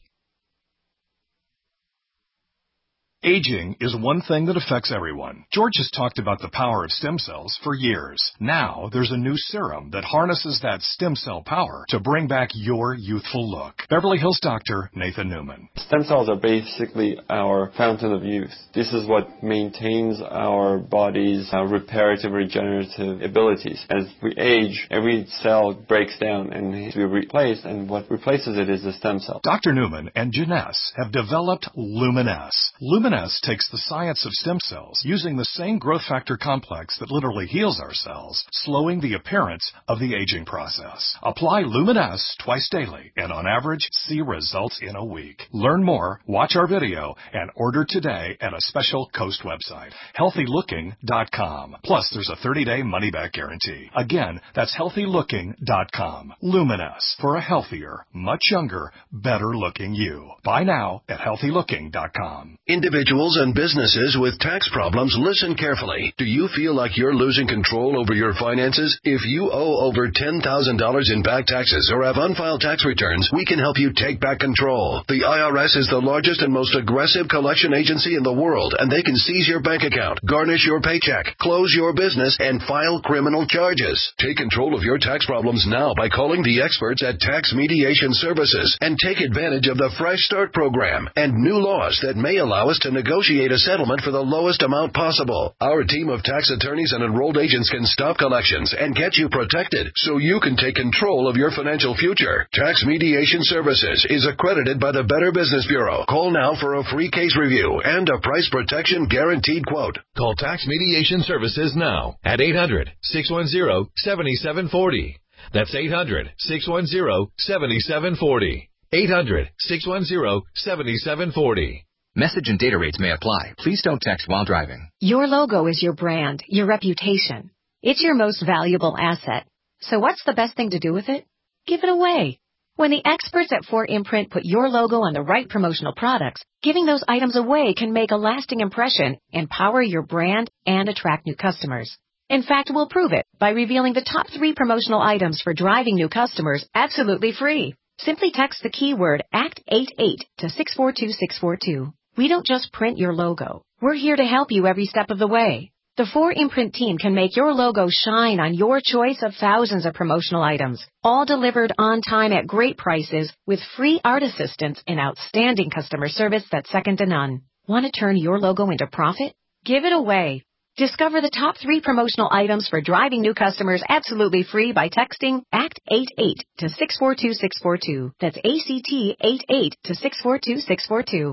Aging is one thing that affects everyone. George has talked about the power of stem cells for years. Now, there's a new serum that harnesses that stem cell power to bring back your youthful look. Beverly Hills doctor Nathan Newman. Stem cells are basically our fountain of youth. This is what maintains our body's uh, reparative, regenerative abilities. As we age, every cell breaks down and needs to be replaced, and what replaces it is the stem cell. Doctor Newman and Janess have developed Luminesce. Luminesce takes the science of stem cells, using the same growth factor complex that literally heals our cells, slowing the appearance of the aging process. Apply Luminesce twice daily, and on average, see results in a week. Learn more, watch our video, and order today at a special Coast website, healthy looking dot com. Plus, there's a thirty-day money-back guarantee. Again, that's healthy looking dot com. Luminesce, for a healthier, much younger, better-looking you. Buy now at healthy looking dot com. Individuals and businesses with tax problems, listen carefully. Do you feel like you're losing control over your finances? If you owe over ten thousand dollars in back taxes or have unfiled tax returns, we can help you take back control. The I R S is the largest and most aggressive collection agency in the world, and they can seize your bank account, garnish your paycheck, close your business, and file criminal charges. Take control of your tax problems now by calling the experts at Tax Mediation Services and take advantage of the Fresh Start program and new laws that may allow us to negotiate a settlement for the lowest amount possible. Our team of tax attorneys and enrolled agents can stop collections and get you protected so you can take control of your financial future. Tax Mediation Services is accredited by the Better Business Bureau. Call now for a free case review and a price protection guaranteed quote. Call Tax Mediation Services now at eight hundred, six one zero, seven seven four zero. That's eight hundred, six one zero, seven seven four zero. eight hundred, six one zero, seven seven four zero. Message and data rates may apply. Please don't text while driving. Your logo is your brand, your reputation. It's your most valuable asset. So what's the best thing to do with it? Give it away. When the experts at four Imprint put your logo on the right promotional products, giving those items away can make a lasting impression, empower your brand, and attract new customers. In fact, we'll prove it by revealing the top three promotional items for driving new customers absolutely free. Simply text the keyword ACT eighty-eight to six four two six four two. We don't just print your logo. We're here to help you every step of the way. The four Imprint team can make your logo shine on your choice of thousands of promotional items, all delivered on time at great prices with free art assistance and outstanding customer service that's second to none. Want to turn your logo into profit? Give it away. Discover the top three promotional items for driving new customers absolutely free by texting ACT eighty-eight to six four two six four two. That's A C T eighty-eight to six four two six four two.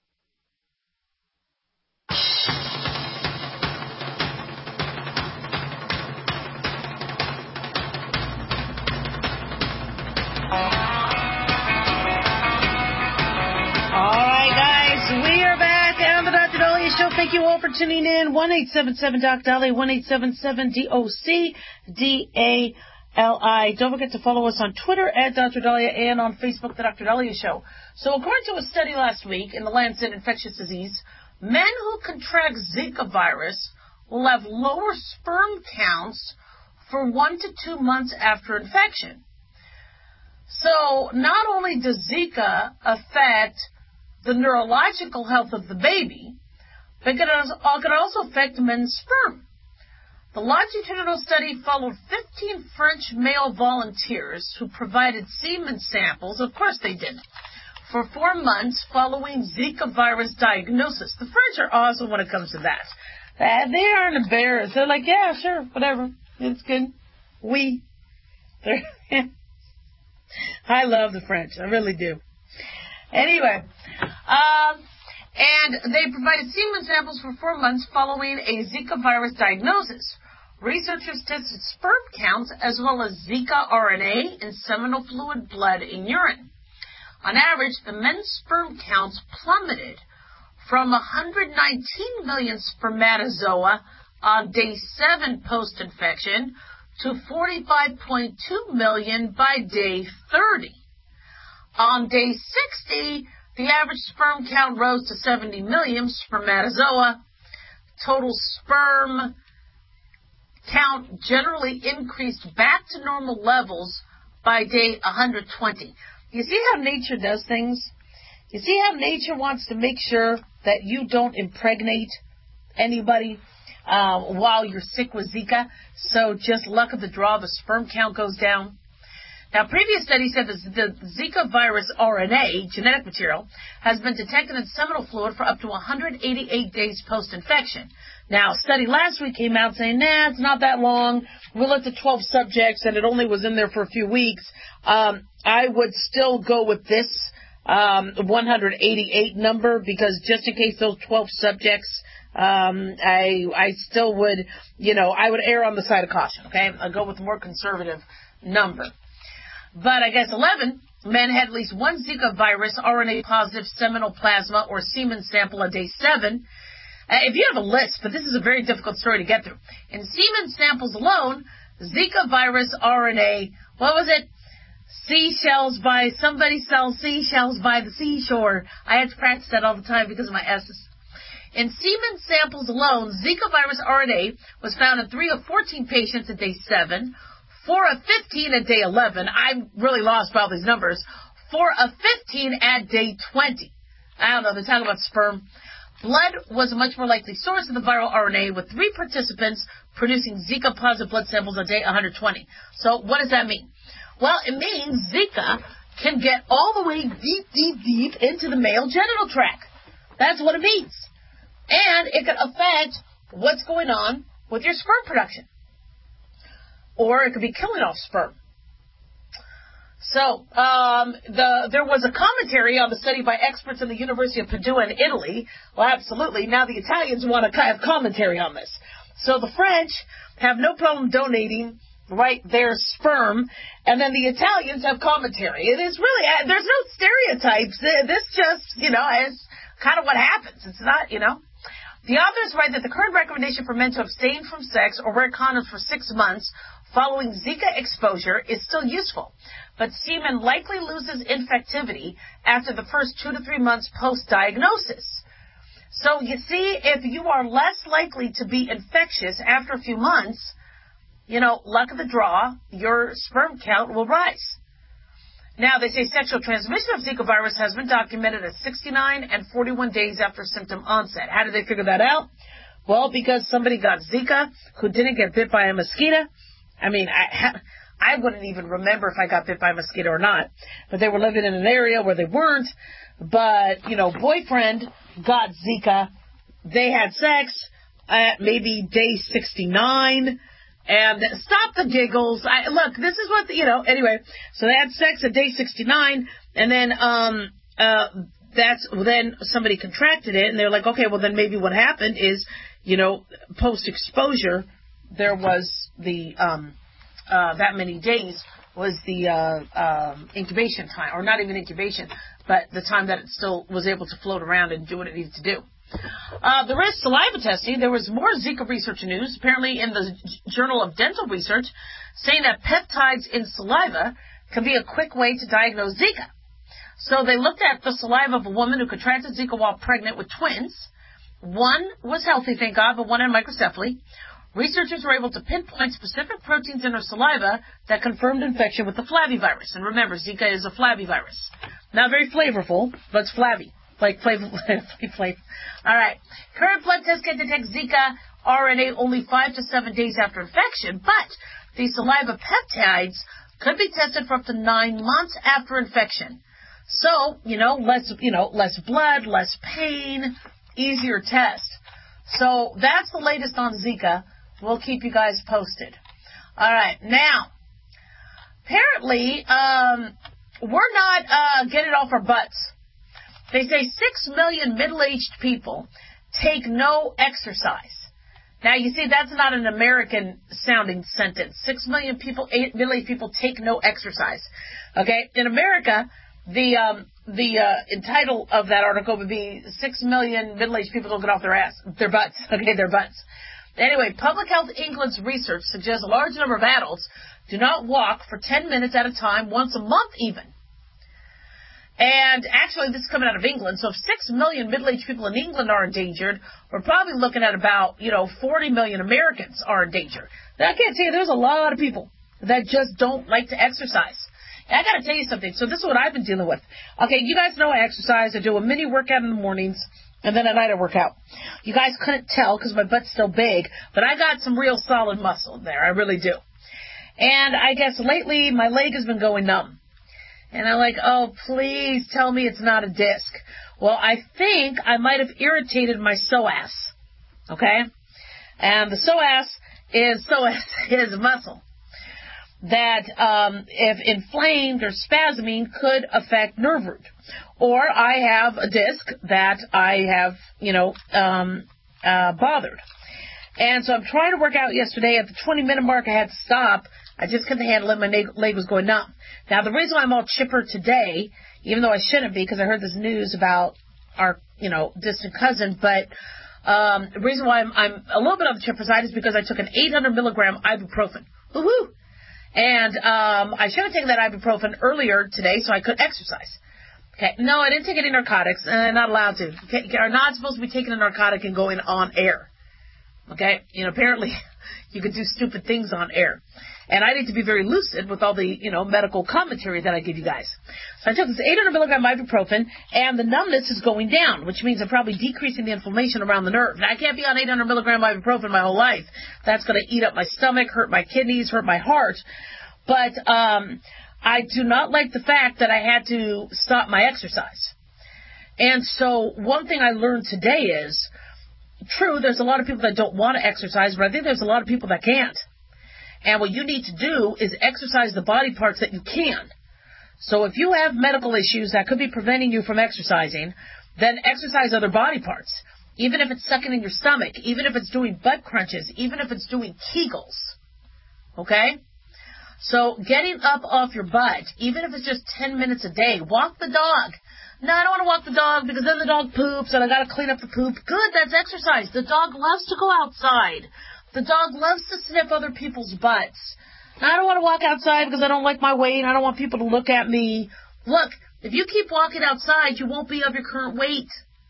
Thank you all for tuning in. one eight seven seven D O C Dali, one eight seven seven D O C D A L I. Don't forget to follow us on Twitter at Doctor Dahlia and on Facebook, The Doctor Dahlia Show. So according to a study last week in the Lancet Infectious Disease, men who contract Zika virus will have lower sperm counts for one to two months after infection. So not only does Zika affect the neurological health of the baby, but it can also affect men's sperm. The longitudinal study followed fifteen French male volunteers who provided semen samples, of course they did, for four months following Zika virus diagnosis. The French are awesome when it comes to that. They aren't embarrassed. They're like, yeah, sure, whatever. It's good. We. I love the French. I really do. Anyway, um, and they provided semen samples for four months following a Zika virus diagnosis. Researchers tested sperm counts as well as Zika R N A in seminal fluid, blood, and urine. On average, the men's sperm counts plummeted from one hundred nineteen million spermatozoa on day seven post-infection to forty-five point two million by day thirty. On day sixty, the average sperm count rose to seventy million spermatozoa. Total sperm count generally increased back to normal levels by day one hundred twenty. You see how nature does things? You see how nature wants to make sure that you don't impregnate anybody uh, while you're sick with Zika? So just luck of the draw, the sperm count goes down. Now, previous studies said that the Zika virus R N A, genetic material, has been detected in seminal fluid for up to one hundred eighty-eight days post-infection. Now, a study last week came out saying, nah, it's not that long. We looked at twelve subjects, and it only was in there for a few weeks. Um, I would still go with this um, one hundred eighty-eight number, because just in case those twelve subjects, um, I I still would, you know, I would err on the side of caution, okay? I'll go with a more conservative number. But I guess eleven men had at least one Zika virus R N A positive seminal plasma or semen sample on day seven. Uh, if you have a list, but this is a very difficult story to get through. In semen samples alone, Zika virus R N A, what was it? Seashells by, somebody sells seashells by the seashore. I had to practice that all the time because of my S's. In semen samples alone, Zika virus R N A was found in three of fourteen patients at day seven, four of fifteen at day eleven. I'm really lost by all these numbers. four of fifteen at day twenty. I don't know, they're talking about sperm. Blood was a much more likely source of the viral R N A, with three participants producing Zika-positive blood samples on day one hundred twenty. So what does that mean? Well, it means Zika can get all the way deep, deep, deep into the male genital tract. That's what it means. And it can affect what's going on with your sperm production. Or it could be killing off sperm. So, um, the, there was a commentary on the study by experts in the University of Padua in Italy. Well, absolutely. Now the Italians want to have commentary on this. So the French have no problem donating, right, their sperm, and then the Italians have commentary. It is really, there's no stereotypes. This just, you know, is kind of what happens. It's not, you know. The authors write that the current recommendation for men to abstain from sex or wear condoms for six months following Zika exposure is still useful, but semen likely loses infectivity after the first two to three months post-diagnosis. So you see, if you are less likely to be infectious after a few months, you know, luck of the draw, your sperm count will rise. Now, they say sexual transmission of Zika virus has been documented at sixty-nine and forty-one days after symptom onset. How did they figure that out? Well, because somebody got Zika who didn't get bit by a mosquito. I mean, I, I wouldn't even remember if I got bit by a mosquito or not. But they were living in an area where they weren't. But, you know, boyfriend got Zika. They had sex at maybe day sixty-nine. And stop the giggles. I, look, this is what, the, you know, anyway. So they had sex at day sixty-nine. And then, um, uh, that's, then somebody contracted it. And they're like, okay, well then maybe what happened is, you know, post-exposure, there was the, um, uh, that many days was the, uh, um, incubation time, or not even incubation, but the time that it still was able to float around and do what it needed to do. Uh, the rest saliva testing, there was more Zika research news, apparently in the Journal of Dental Research, saying that peptides in saliva can be a quick way to diagnose Zika. So they looked at the saliva of a woman who contracted Zika while pregnant with twins. One was healthy, thank God, but one had microcephaly. researchers were able to pinpoint specific proteins in her saliva that confirmed infection with the flavivirus. And remember, Zika is a flavivirus. Not very flavorful, but it's flabby. Like flavor, flavor. All right. Current blood tests can detect Zika R N A only five to seven days after infection, but these saliva peptides could be tested for up to nine months after infection. So, you know, less, you know, less blood, less pain, easier test. So that's the latest on Zika. We'll keep you guys posted. All right. Now, apparently, um, we're not uh, getting off our butts. They say six million middle-aged people take no exercise. Now, you see, that's not an American-sounding sentence. Six million people, eight middle-aged people take no exercise. Okay? In America, the um, the uh, title of that article would be six million middle-aged people don't get off their ass, their butts. Okay, their butts. Anyway, Public Health England's research suggests a large number of adults do not walk for ten minutes at a time, once a month even. And actually, this is coming out of England, so if six million middle-aged people in England are endangered, we're probably looking at about, you know, forty million Americans are in danger. Now, I can't tell you, there's a lot of people that just don't like to exercise. And I got to tell you something. So this is what I've been dealing with. Okay, you guys know I exercise. I do a mini workout in the mornings, and then at night I work out. You guys couldn't tell because my butt's still big, but I got some real solid muscle in there. I really do. And I guess lately my leg has been going numb. And I'm like, oh, please tell me it's not a disc. Well, I think I might have irritated my psoas. Okay? And the psoas is, psoas is muscle that, um, if inflamed or spasming, could affect nerve root. Or I have a disc that I have, you know, um, uh, bothered. And so I'm trying to work out yesterday. At the twenty minute mark, I had to stop. I just couldn't handle it. My leg was going numb. Now, the reason why I'm all chipper today, even though I shouldn't be, because I heard this news about our, you know, distant cousin, but um, the reason why I'm, I'm a little bit on the chipper side is because I took an eight hundred milligram ibuprofen. Woo-hoo! And um, I should have taken that ibuprofen earlier today so I could exercise. Okay, no, I didn't take any narcotics. Uh, I'm not allowed to. Okay, are not supposed to be taking a narcotic and going on air. Okay, you know, apparently you could do stupid things on air. And I need to be very lucid with all the, you know, medical commentary that I give you guys. So I took this eight hundred milligram ibuprofen, and the numbness is going down, which means I'm probably decreasing the inflammation around the nerve. Now, I can't be on eight hundred milligram ibuprofen my whole life. That's going to eat up my stomach, hurt my kidneys, hurt my heart. But um, I do not like the fact that I had to stop my exercise. And so one thing I learned today is, true, there's a lot of people that don't want to exercise, but I think there's a lot of people that can't. And what you need to do is exercise the body parts that you can. So if you have medical issues that could be preventing you from exercising, then exercise other body parts. Even if it's sucking in your stomach, even if it's doing butt crunches, even if it's doing Kegels. Okay? So getting up off your butt, even if it's just ten minutes a day, walk the dog. No, I don't want to walk the dog because then the dog poops and I got to clean up the poop. Good, that's exercise. The dog loves to go outside. The dog loves to sniff other people's butts. I don't want to walk outside because I don't like my weight. I don't want people to look at me. Look, if you keep walking outside, you won't be of your current weight.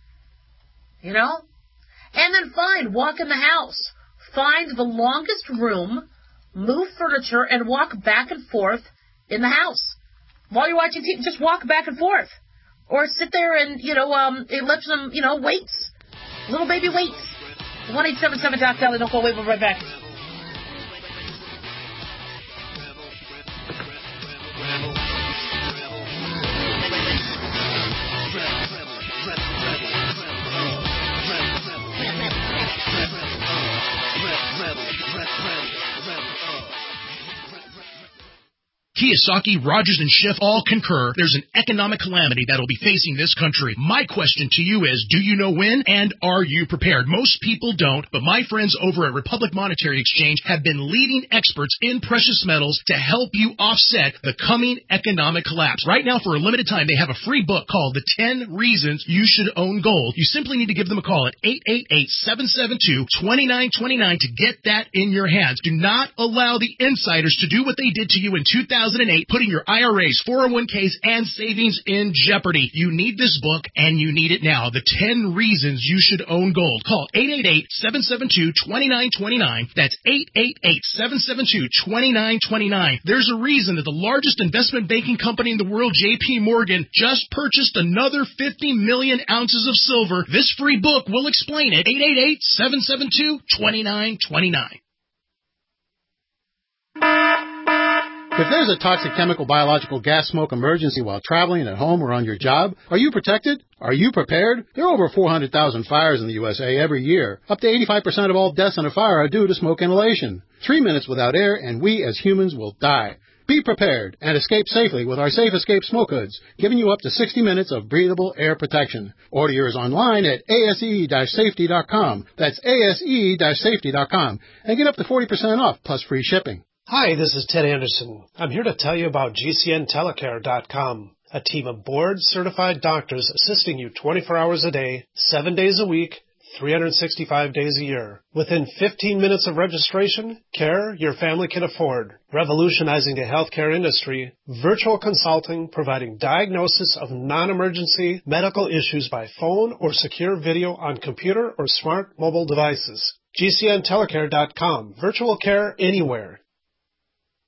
You know? And then fine, walk in the house. Find the longest room, move furniture, and walk back and forth in the house. While you're watching T V, just walk back and forth. Or sit there and, you know, um, lift some, you know, weights. Little baby weights. one eight seven seven doc Dolly. Don't go away. We'll be right back. Kiyosaki, Rogers, and Schiff all concur there's an economic calamity that will be facing this country. My question to you is, do you know when, and are you prepared? Most people don't, but my friends over at Republic Monetary Exchange have been leading experts in precious metals to help you offset the coming economic collapse. Right now, for a limited time, they have a free book called The ten Reasons You Should Own Gold. You simply need to give them a call at eight eight eight, seven seven two, two nine two nine to get that in your hands. Do not allow the insiders to do what they did to you in two thousand thousand eight, putting your I R As, four oh one k's, and savings in jeopardy. You need this book, and you need it now. The ten Reasons You Should Own Gold. Call eight eight eight, seven seven two, two nine two nine. That's eight eight eight, seven seven two, two nine two nine. There's a reason that the largest investment banking company in the world, J P Morgan, just purchased another fifty million ounces of silver. This free book will explain it. eight eight eight, seven seven two, two nine two nine. If there's a toxic chemical, biological, gas, smoke emergency while traveling at home or on your job, are you protected? Are you prepared? There are over four hundred thousand fires in the U S A every year. Up to eighty-five percent of all deaths in a fire are due to smoke inhalation. Three minutes without air and we as humans will die. Be prepared and escape safely with our Safe Escape Smoke Hoods, giving you up to sixty minutes of breathable air protection. Order yours online at A S E safety dot com. That's A S E safety dot com. And get up to forty percent off plus free shipping. Hi, this is Ted Anderson. I'm here to tell you about G C N telecare dot com, a team of board-certified doctors assisting you twenty-four hours a day, seven days a week, three hundred sixty-five days a year. Within fifteen minutes of registration, care your family can afford. Revolutionizing the healthcare industry, virtual consulting providing diagnosis of non-emergency medical issues by phone or secure video on computer or smart mobile devices. G C N telecare dot com. Virtual care anywhere.